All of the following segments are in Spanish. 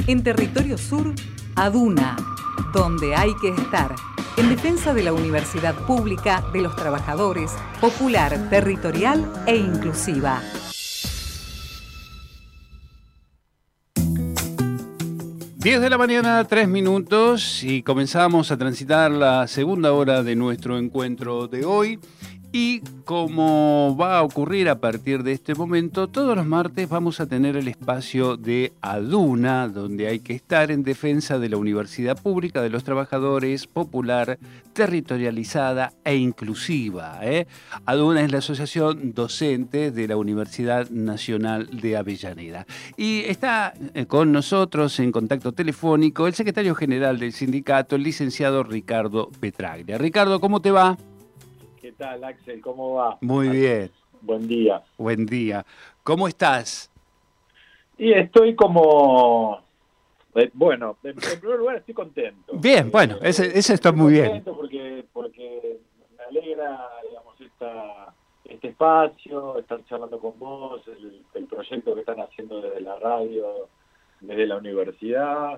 En Territorio Sur, ADUNA, donde hay que estar, en defensa de la universidad pública, de los trabajadores, popular, territorial e inclusiva. Diez de la mañana, 3 minutos, y comenzamos a transitar la segunda hora de nuestro encuentro de hoy. Y como va a ocurrir a partir de este momento, todos los martes vamos a tener el espacio de ADUNA, donde hay que estar en defensa de la universidad pública, de los trabajadores, popular, territorializada e inclusiva. ADUNA es la asociación docente de la Universidad Nacional de Avellaneda. Y está con nosotros en contacto telefónico el secretario general del sindicato, el licenciado Ricardo Petraglia. Ricardo, ¿cómo te va? ¿Qué tal, Axel? ¿Cómo va? Muy bien. Buen día. Buen día. ¿Cómo estás? Y estoy como... Bueno, en primer lugar estoy contento. Bien, bueno, eso está muy bien. Porque me alegra, digamos, este espacio, estar charlando con vos, el proyecto que están haciendo desde la radio, desde la universidad,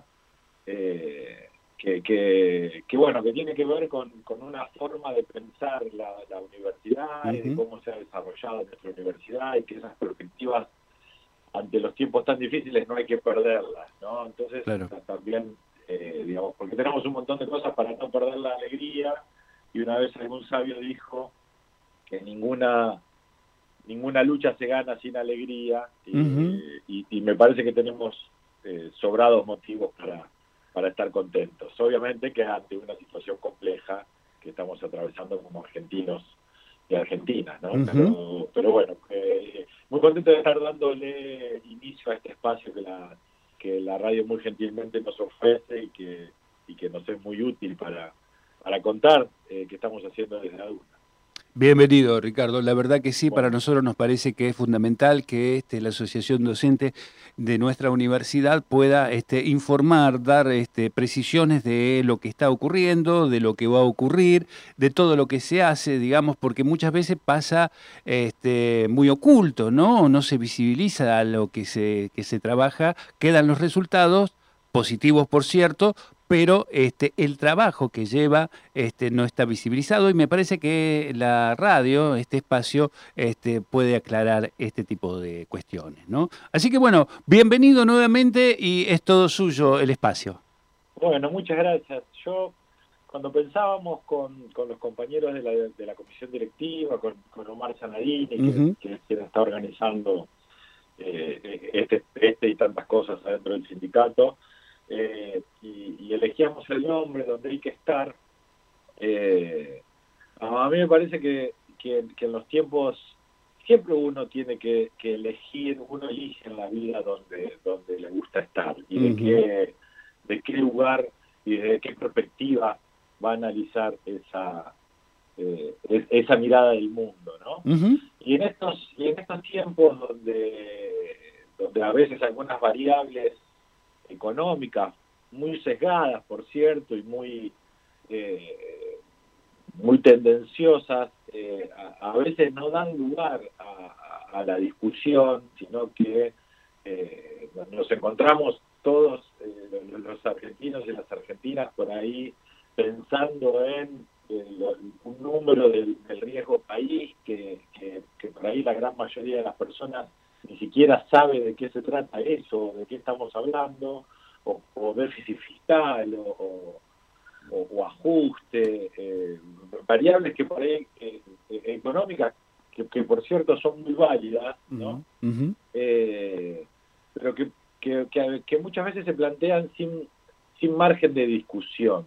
que bueno, que tiene que ver con una forma de pensar la universidad y de cómo se ha desarrollado nuestra universidad, y que esas perspectivas ante los tiempos tan difíciles no hay que perderlas, ¿no? Entonces, claro, también, digamos, porque tenemos un montón de cosas para no perder la alegría, y una vez algún sabio dijo que ninguna lucha se gana sin alegría, y me parece que tenemos sobrados motivos para estar contentos. Obviamente que ante una situación compleja que estamos atravesando como argentinos y argentinas, ¿no? Pero bueno, muy contento de estar dándole inicio a este espacio que la radio muy gentilmente nos ofrece y que nos es muy útil para contar qué estamos haciendo desde ADUNA. Bienvenido, Ricardo. La verdad que sí, Bueno, para nosotros nos parece que es fundamental que la asociación docente de nuestra universidad pueda informar, dar precisiones de lo que está ocurriendo, de lo que va a ocurrir, de todo lo que se hace, digamos, porque muchas veces pasa muy oculto, ¿no? No se visibiliza lo que se trabaja, quedan los resultados positivos, por cierto, pero el trabajo que lleva no está visibilizado, y me parece que la radio, este espacio, puede aclarar este tipo de cuestiones, ¿no? Así que bueno, bienvenido nuevamente, y es todo suyo el espacio. Bueno, muchas gracias. Yo, cuando pensábamos con los compañeros de la comisión directiva, con Omar Zanadini, que está organizando este y tantas cosas adentro del sindicato, y elegíamos el nombre donde hay que estar, a mí me parece que en los tiempos siempre uno tiene que elegir, uno elige en la vida donde le gusta estar, y de qué lugar y de qué perspectiva va a analizar esa mirada del mundo, ¿no? Y en estos tiempos donde a veces algunas variables económicas, muy sesgadas, por cierto, y muy tendenciosas, a veces no dan lugar a la discusión, sino que nos encontramos todos los argentinos y las argentinas por ahí pensando en un número del riesgo país, que por ahí la gran mayoría de las personas ni siquiera sabe de qué se trata eso, de qué estamos hablando, o déficit fiscal, o ajuste, variables que por ahí, económicas, que por cierto son muy válidas, ¿no? Pero que muchas veces se plantean sin margen de discusión,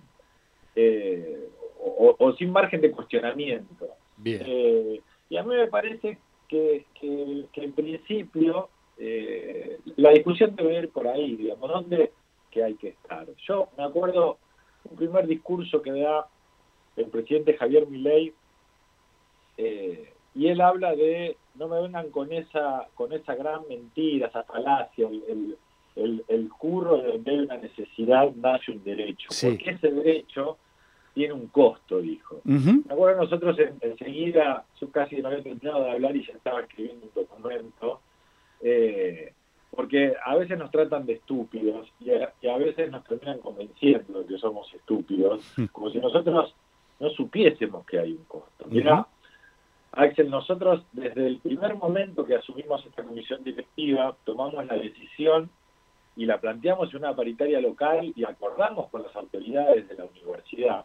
o sin margen de cuestionamiento. Bien. Y a mí me parece que en principio la discusión debe ir por ahí, digamos, ¿dónde que hay que estar? Yo me acuerdo un primer discurso que da el presidente Javier Milei, y él habla de: no me vengan con esa gran mentira, esa falacia, el curro de donde hay una necesidad nace un derecho, porque ese derecho tiene un costo, dijo. Me acuerdo, nosotros enseguida, yo casi no había terminado de hablar y ya estaba escribiendo un documento, porque a veces nos tratan de estúpidos y a veces nos terminan convenciendo de que somos estúpidos, como si nosotros no supiésemos que hay un costo. Mirá, Axel, nosotros desde el primer momento que asumimos esta comisión directiva, tomamos la decisión y la planteamos en una paritaria local y acordamos con las autoridades de la universidad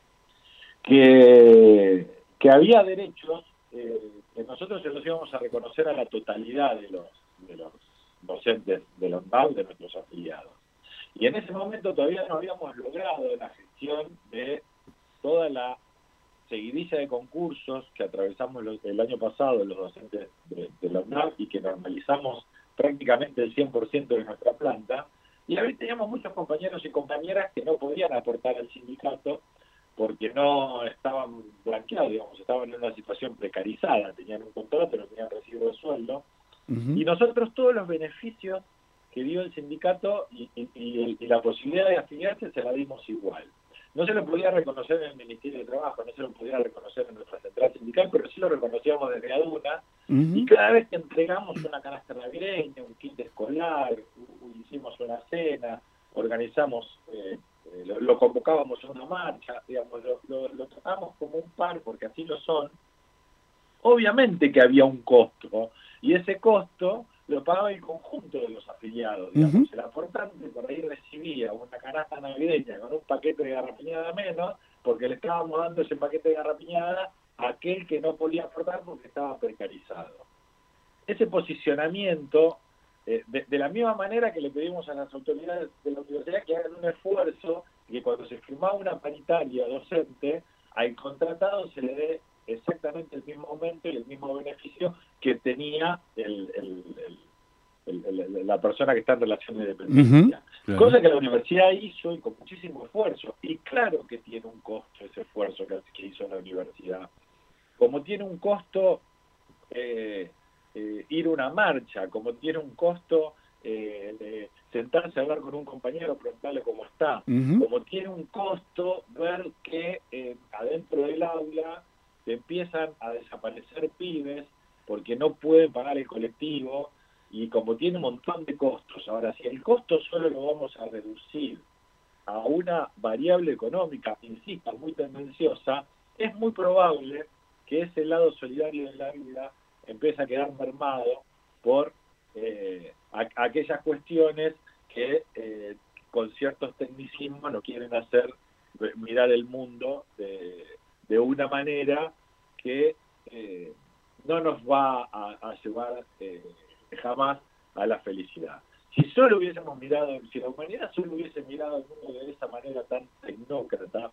que había derechos que nosotros se los íbamos a reconocer a la totalidad de los docentes de la UNDAV, de nuestros afiliados. Y en ese momento todavía no habíamos logrado la gestión de toda la seguidilla de concursos que atravesamos el año pasado los docentes de la UNDAV y que normalizamos prácticamente el 100% de nuestra planta. Y ahí teníamos muchos compañeros y compañeras que no podían aportar al sindicato porque no estaban blanqueados, digamos, estaban en una situación precarizada, tenían un contrato, no tenían recibo de sueldo. Y nosotros todos los beneficios que dio el sindicato y la posibilidad de afiliarse se la dimos igual. No se lo podía reconocer en el Ministerio de Trabajo, no se lo podía reconocer en nuestra central sindical, pero sí lo reconocíamos desde ADUNA. Y cada vez que entregamos una canasta navideña, un kit escolar, hicimos una cena, organizamos, lo convocábamos a una marcha, digamos, lo tratamos como un par, porque así lo son. Obviamente que había un costo, y ese costo lo pagaba el conjunto de los afiliados, digamos. El aportante por ahí recibía una canasta navideña con un paquete de garrapiñada menos, porque le estábamos dando ese paquete de garrapiñada a aquel que no podía aportar porque estaba precarizado. Ese posicionamiento, de la misma manera que le pedimos a las autoridades de la universidad que hagan un esfuerzo y que cuando se firmaba una paritaria docente, al contratado se le dé exactamente el mismo aumento y el mismo beneficio que tenía la persona que está en relación de dependencia. Claro. Cosa que la universidad hizo y con muchísimo esfuerzo. Y claro que tiene un costo ese esfuerzo que hizo la universidad. Como tiene un costo ir a una marcha, como tiene un costo sentarse a hablar con un compañero, preguntarle cómo está, como tiene un costo ver que adentro del aula empiezan a desaparecer pibes porque no pueden pagar el colectivo, y como tiene un montón de costos. Ahora, si el costo solo lo vamos a reducir a una variable económica, insisto, muy tendenciosa, es muy probable que ese lado solidario de la vida empiece a quedar mermado por aquellas cuestiones que con ciertos tecnicismos nos quieren hacer mirar el mundo de una manera que no nos va a llevar jamás a la felicidad. Si la humanidad solo hubiese mirado al mundo de esa manera tan tecnócrata,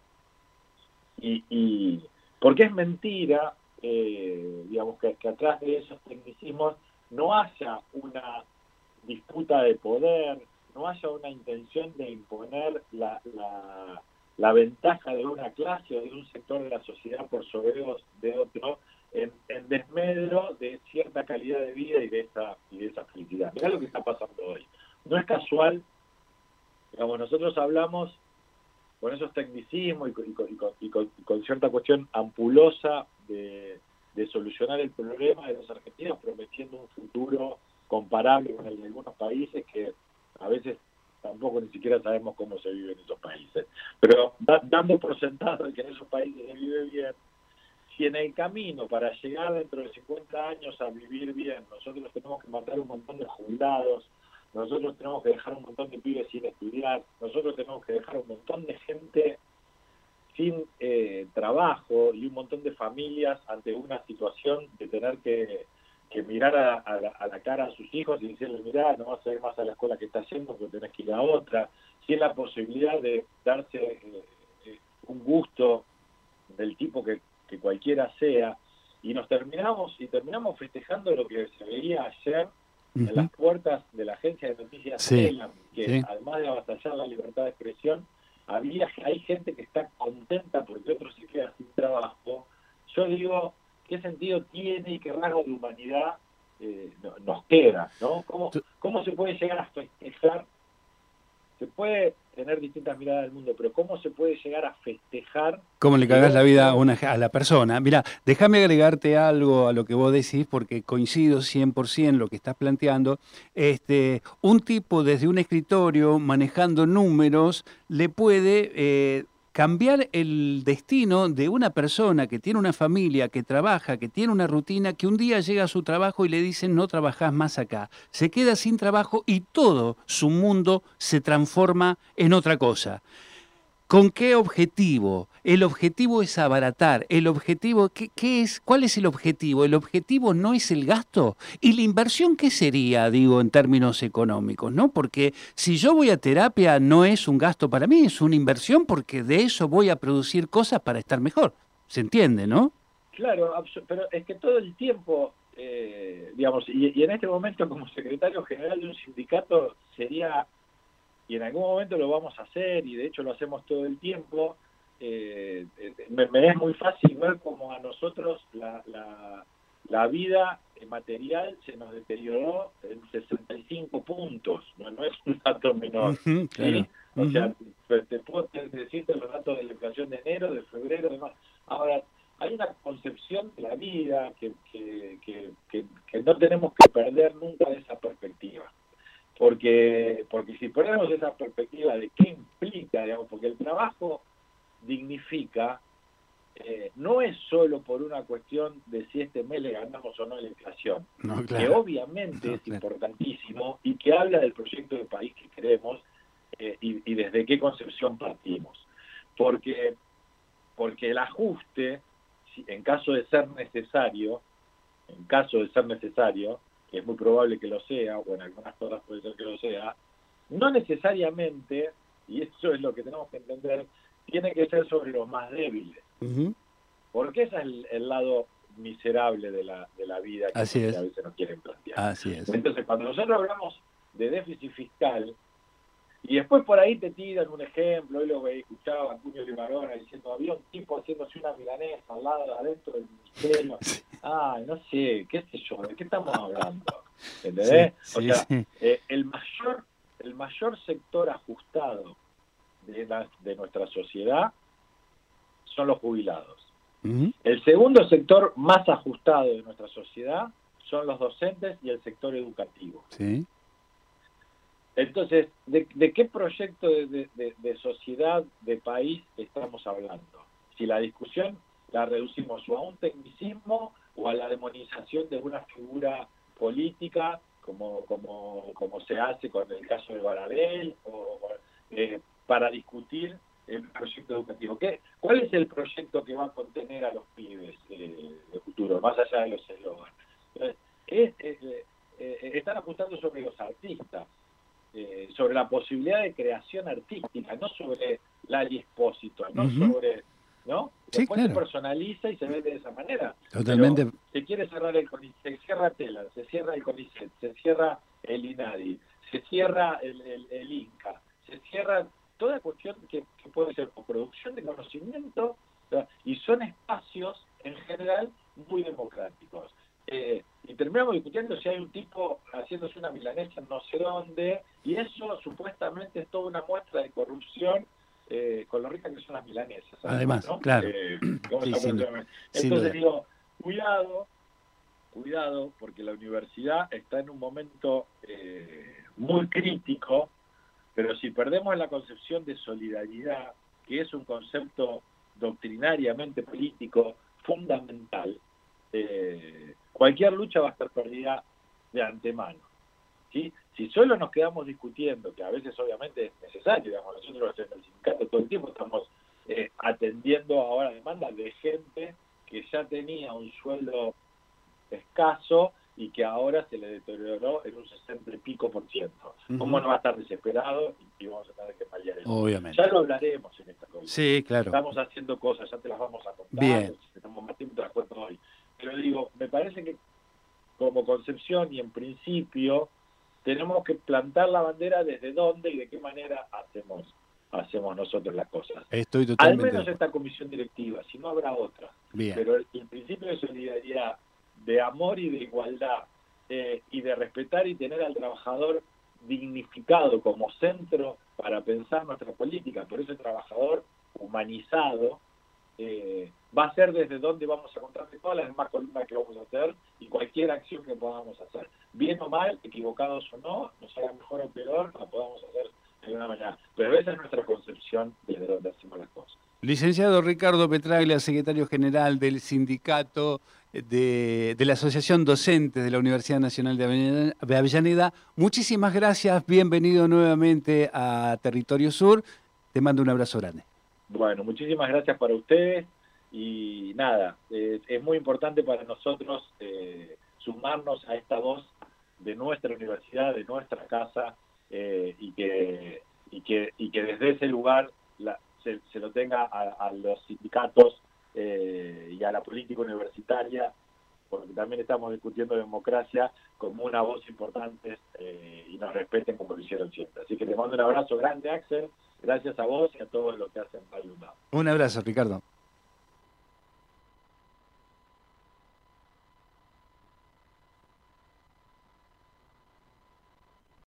y porque es mentira, digamos, que atrás de esos tecnicismos no haya una disputa de poder, no haya una intención de imponer la ventaja de una clase o de un sector de la sociedad por sobre de otro, en desmedro de cierta calidad de vida y de esa felicidad. Mirá lo que está pasando hoy. No es casual, digamos, nosotros hablamos con esos tecnicismos y con cierta cuestión ampulosa de solucionar el problema de los argentinos, prometiendo un futuro comparable con el de algunos países que a veces tampoco ni siquiera sabemos cómo se vive en esos países. Pero dando por sentado de que en esos países se vive bien, si en el camino para llegar dentro de 50 años a vivir bien, nosotros tenemos que matar un montón de jubilados, nosotros tenemos que dejar un montón de pibes sin estudiar, nosotros tenemos que dejar un montón de gente sin trabajo y un montón de familias ante una situación de tener que mirar a la cara a sus hijos y decirles, mirá, no vas a ir más a la escuela que estás yendo porque tenés que ir a otra, sin la posibilidad de darse un gusto del tipo que cualquiera sea, y terminamos festejando lo que se veía ayer en las puertas de la agencia de noticias Telam, que además de avasallar la libertad de expresión, hay gente que está contenta porque otro se queda sin trabajo. Yo digo, ¿qué sentido tiene y qué rasgo de humanidad nos queda, ¿no? ¿Cómo se puede llegar a festejar se puede tener distintas miradas del mundo, pero ¿cómo se puede llegar a festejar? ¿Cómo le cagás la vida a la persona? Mira, déjame agregarte algo a lo que vos decís, porque coincido 100% lo que estás planteando. Un tipo desde un escritorio manejando números le puede cambiar el destino de una persona que tiene una familia, que trabaja, que tiene una rutina, que un día llega a su trabajo y le dicen no trabajás más acá. Se queda sin trabajo y todo su mundo se transforma en otra cosa. ¿Con qué objetivo? El objetivo es abaratar. El objetivo, ¿qué es? ¿Cuál es el objetivo? El objetivo no es el gasto. ¿Y la inversión qué sería, digo, en términos económicos, ¿no? Porque si yo voy a terapia no es un gasto para mí, es una inversión porque de eso voy a producir cosas para estar mejor. ¿Se entiende, no? Claro, pero es que todo el tiempo, digamos, y en este momento como secretario general de un sindicato sería, y en algún momento lo vamos a hacer, y de hecho lo hacemos todo el tiempo, me es muy fácil ver como a nosotros la vida material se nos deterioró en 65 puntos, no es un dato menor, ¿sí? Claro. O sea, te puedo decirte los datos de la inflación de enero, de febrero, demás. Ahora, hay una concepción de la vida que no tenemos que perder nunca de esa perspectiva. Porque si ponemos esa perspectiva de qué implica, digamos, porque el trabajo dignifica, no es solo por una cuestión de si este mes le ganamos o no la inflación, No, que obviamente es importantísimo y que habla del proyecto de país que queremos y desde qué concepción partimos. Porque el ajuste, en caso de ser necesario, que es muy probable que lo sea, o en algunas cosas puede ser que lo sea, no necesariamente, y eso es lo que tenemos que entender, tiene que ser sobre los más débiles. Porque ese es el lado miserable de la vida que a veces nos quieren plantear. Así es. Entonces, cuando nosotros hablamos de déficit fiscal, y después por ahí te tiran un ejemplo, hoy lo escuchaba a Cuño Limarona diciendo, había un tipo haciéndose una milanesa al lado, adentro del ministerio. Ay, no sé, qué sé yo, ¿de qué estamos hablando? ¿Entendés? Sí, o sea, sí. El mayor sector ajustado de nuestra sociedad son los jubilados. El segundo sector más ajustado de nuestra sociedad son los docentes y el sector educativo. Sí. Entonces, ¿de qué proyecto de sociedad, de país estamos hablando? Si la discusión la reducimos o a un tecnicismo o a la demonización de una figura política, como se hace con el caso de Baradel, para discutir el proyecto educativo. ¿Cuál es el proyecto que va a contener a los pibes de futuro, más allá de los eslogans? Están apuntando sobre los artistas, sobre la posibilidad de creación artística, no sobre Lali Espósito, no sobre, ¿no? Sí, después claro. se personaliza y se ve de esa manera. Totalmente. Pero se quiere cerrar el CONICET, se cierra Telar, se cierra el CONICET, se cierra el INADI, se cierra el INCA, se cierra toda cuestión que puede ser producción de conocimiento, y son espacios en general muy democráticos. Y terminamos discutiendo si hay un tipo haciéndose una milanesa en no sé dónde, y eso supuestamente es toda una muestra de corrupción con lo ricas que son las milanesas. Además, ¿no? claro. Entonces digo, cuidado, porque la universidad está en un momento muy crítico, pero si perdemos la concepción de solidaridad, que es un concepto doctrinariamente político fundamental, cualquier lucha va a estar perdida de antemano. ¿Sí? Si solo nos quedamos discutiendo, que a veces obviamente es necesario, digamos, nosotros en el sindicato todo el tiempo estamos atendiendo ahora demandas de gente que ya tenía un sueldo escaso y que ahora se le deterioró en un 60 y pico %. ¿Cómo no va a estar desesperado y vamos a tener que paliar eso? Obviamente. Ya lo hablaremos en esta cosa. Sí, claro. Estamos haciendo cosas, ya te las vamos a contar. Bien. Si tenemos más tiempo te las cuento hoy. Pero digo, me parece que como concepción y en principio tenemos que plantar la bandera desde dónde y de qué manera hacemos nosotros las cosas. Estoy totalmente. Al menos esta comisión directiva, si no habrá otra. Bien. Pero el principio de solidaridad, de amor y de igualdad, y de respetar y tener al trabajador dignificado como centro para pensar nuestra política, pero ese trabajador humanizado va a ser desde donde vamos a contar de todas las demás columnas que vamos a hacer y cualquier acción que podamos hacer. Bien o mal, equivocados o no, nos haga mejor o peor, la podamos hacer de alguna manera. Pero esa es nuestra concepción desde donde hacemos las cosas. Licenciado Ricardo Petraglia, secretario general del sindicato de la Asociación Docentes de la Universidad Nacional de Avellaneda, muchísimas gracias, bienvenido nuevamente a Territorio Sur, te mando un abrazo grande. Bueno, muchísimas gracias para ustedes y nada, es muy importante para nosotros sumarnos a esta voz de nuestra universidad, de nuestra casa y que desde ese lugar se lo tenga a los sindicatos y a la política universitaria, porque también estamos discutiendo democracia, como una voz importante y nos respeten como lo hicieron siempre. Así que te mando un abrazo grande, Axel. Gracias a vos y a todos los que hacen Radio UNDAB. Un abrazo, Ricardo.